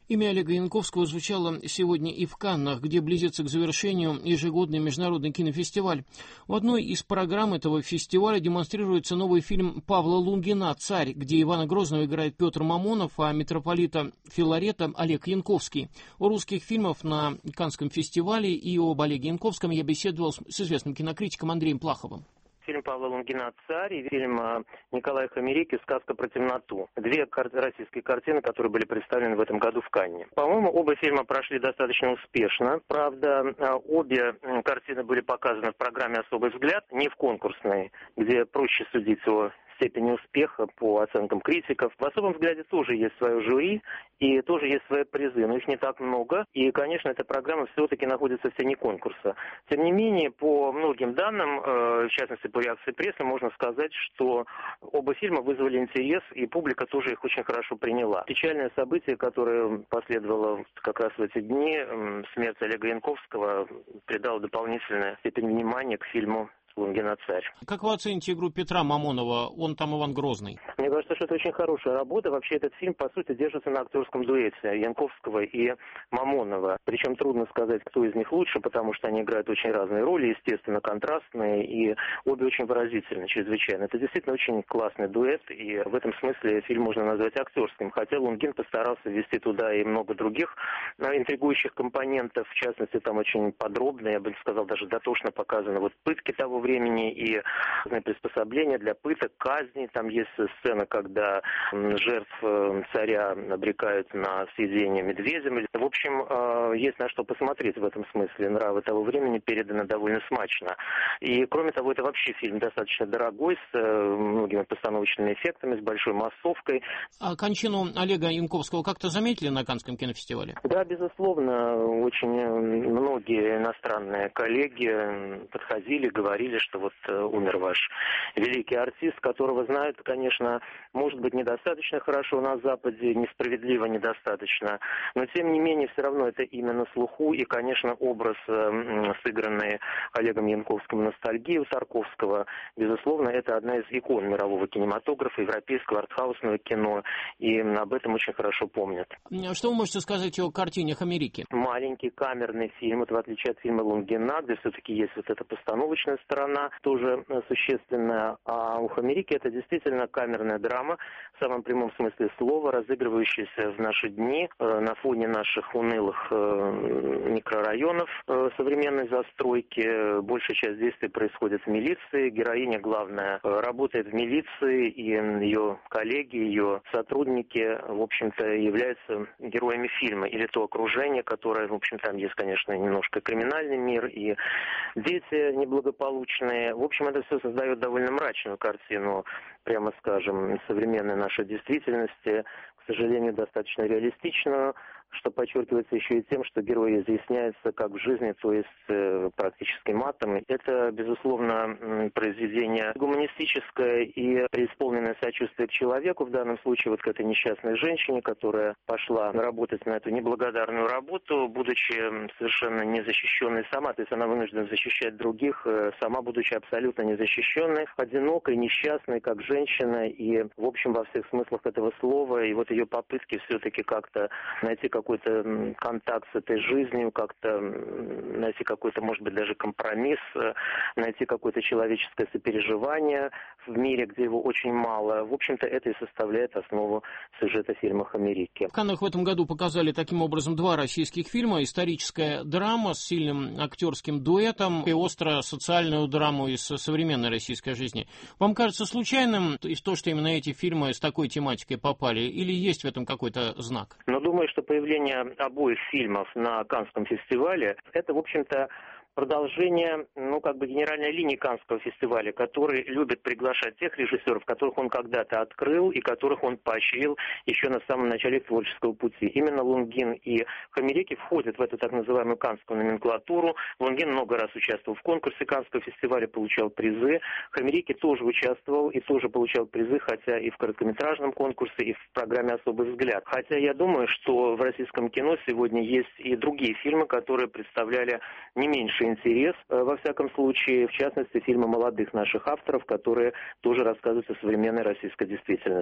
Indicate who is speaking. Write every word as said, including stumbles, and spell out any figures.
Speaker 1: Имя Олега Янковского звучало сегодня и в Каннах, где близится к завершению ежегодный международный кинофестиваль. В одной из программ этого фестиваля демонстрируется новый фильм Павла Лунгина «Царь», где Ивана Грозного играет Петр Мамонов, а митрополита Филарета Олег Янковский. О русских фильмах на Каннском фестивале и об Олеге Янковском я беседовал с известным кинокритиком Андреем Плаховым.
Speaker 2: Фильм Павла Лунгина «Царь» и фильм Николая Хомерики «Сказка про темноту». Две кар- российские картины, которые были представлены в этом году в Канне. По-моему, оба фильма прошли достаточно успешно. Правда, обе картины были показаны в программе «Особый взгляд», не в конкурсной, где проще судить о степени успеха по оценкам критиков. В «Особом взгляде» тоже есть свое жюри и тоже есть свои призы, но их не так много. И, конечно, эта программа все-таки находится в тени конкурса. Тем не менее, по многим данным, в частности по реакции прессы, можно сказать, что оба фильма вызвали интерес, и публика тоже их очень хорошо приняла. Печальное событие, которое последовало как раз в эти дни, смерть Олега Янковского, придало дополнительную степень внимания к фильму Лунгина «Царь».
Speaker 1: Как вы оцените игру Петра Мамонова? Он там Иван Грозный.
Speaker 2: Мне кажется, что это очень хорошая работа. Вообще этот фильм, по сути, держится на актерском дуэте Янковского и Мамонова. Причем трудно сказать, кто из них лучше, потому что они играют очень разные роли, естественно, контрастные, и обе очень выразительны, чрезвычайно. Это действительно очень классный дуэт, и в этом смысле фильм можно назвать актерским. Хотя Лунгин постарался ввести туда и много других интригующих компонентов. В частности, там очень подробно, я бы сказал, даже дотошно показаны вот пытки того времени и приспособления для пыток, казни. Там есть сцена, когда жертв царя обрекают на съедение медведем. В общем, есть на что посмотреть в этом смысле. Нравы того времени переданы довольно смачно. И, кроме того, это вообще фильм достаточно дорогой, с многими постановочными эффектами, с большой массовкой.
Speaker 1: А кончину Олега Янковского как-то заметили на Каннском кинофестивале?
Speaker 2: Да, безусловно. Очень многие иностранные коллеги подходили, говорили, что вот умер ваш великий артист, которого знают, конечно, может быть, недостаточно хорошо на Западе, несправедливо недостаточно, но, тем не менее, все равно это имя на слуху, и, конечно, образ, сыгранный Олегом Янковским «Ностальгии» у Тарковского, безусловно, это одна из икон мирового кинематографа, европейского артхаусного кино, и об этом очень хорошо помнят.
Speaker 1: Что вы можете сказать о картине Хомерики?
Speaker 2: Маленький камерный фильм, это в отличие от фильма Лунгина, где все-таки есть вот эта постановочная сторона, тоже существенная, а у Хомерики это действительно камерная драма, в самом прямом смысле слова, разыгрывающаяся в наши дни э, на фоне наших унылых э, микрорайонов э, современной застройки. Большая часть действий происходит в милиции. Героиня, главная, э, работает в милиции, и ее коллеги, ее сотрудники, в общем-то, являются героями фильма. Или то окружение, которое, в общем, там есть, конечно, немножко криминальный мир, и дети неблагополучные. В общем, это все создает довольно мрачную картину, прямо скажем, современной нашей действительности, к сожалению, достаточно реалистичную, что подчеркивается еще и тем, что герой изъясняется как в жизни, то есть э, практически матом. Это, безусловно, произведение гуманистическое и преисполненное сочувствие к человеку, в данном случае вот к этой несчастной женщине, которая пошла работать на эту неблагодарную работу, будучи совершенно незащищенной сама, то есть она вынуждена защищать других, э, сама будучи абсолютно незащищенной, одинокой, несчастной, как женщина, и, в общем, во всех смыслах этого слова, и вот ее попытки все-таки как-то найти какой-то контакт с этой жизнью, как-то найти какой-то, может быть, даже компромисс, найти какое-то человеческое сопереживание в мире, где его очень мало. В общем-то, это и составляет основу сюжета фильма «Хомерики».
Speaker 1: В Каннах в этом году показали таким образом два российских фильма. Историческая драма с сильным актерским дуэтом и остро-социальную драму из современной российской жизни. Вам кажется случайным то, что именно эти фильмы с такой тематикой попали? Или есть в этом какой-то знак?
Speaker 2: Но думаю, что появление обоих фильмов на Каннском фестивале, это, в общем-то, продолжение, ну, как бы генеральной линии Каннского фестиваля, который любит приглашать тех режиссеров, которых он когда-то открыл и которых он поощрил еще на самом начале творческого пути. Именно Лунгин и Хомерики входят в эту так называемую каннскую номенклатуру. Лунгин много раз участвовал в конкурсе Каннского фестиваля, получал призы. Хомерики тоже участвовал и тоже получал призы, хотя и в короткометражном конкурсе, и в программе «Особый взгляд». Хотя я думаю, что в российском кино сегодня есть и другие фильмы, которые представляли не меньше интерес, во всяком случае, в частности, фильмы молодых наших авторов, которые тоже рассказывают о современной российской действительности.